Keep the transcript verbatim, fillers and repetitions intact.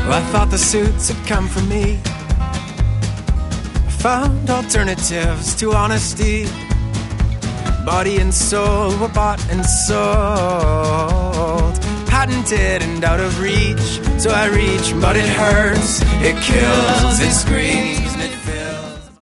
Well, I thought the suits had come for me. I found alternatives to honesty. Body and soul were bought and sold, patented and out of reach. So I reach, but it hurts, it kills, it screams.